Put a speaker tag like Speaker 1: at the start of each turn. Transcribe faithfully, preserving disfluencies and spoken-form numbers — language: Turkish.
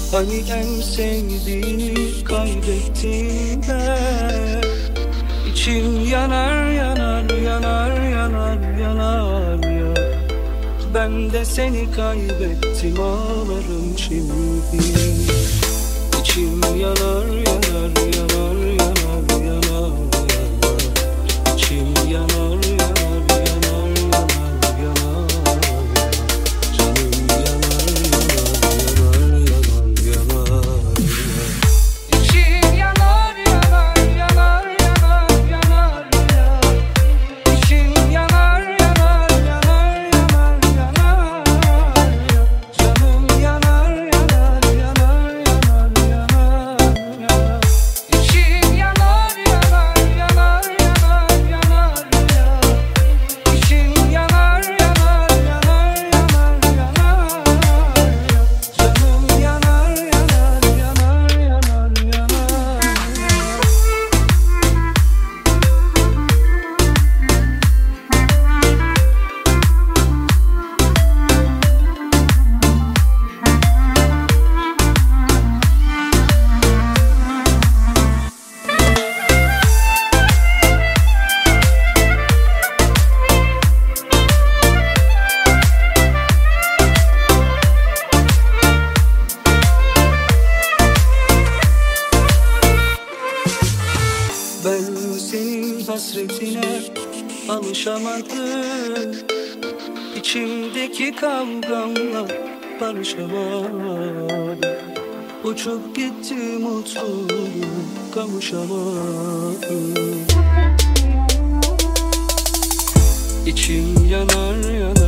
Speaker 1: Hani en sevdiğini kaybettiğimde İçim yanar yanar yanar yanar yanar ya. Ben de seni kaybettim ağlarım şimdi. İçim yanar yanar yanar yanar yanar yanar. İçim yanar yanar yanar yanar yanar. Canım yanar yanar yanar yanar yanar. İçim yanar yanar yanar yanar yanar yanar. İçim yanar yanar yanar yanar yanar. Canım yanar yanar yanar yanar yanar. İçim yanar yanar yanar yanar yanar. İçim yanar yanar yanar yanar yanar. Canım yanar yanar yanar yanar yanar. Ben senin hasretine alışamadım. İçimdeki kavgamla barışamadım. Uçup gitti mutluluğum, kavuşamadım. İçim yanar yanar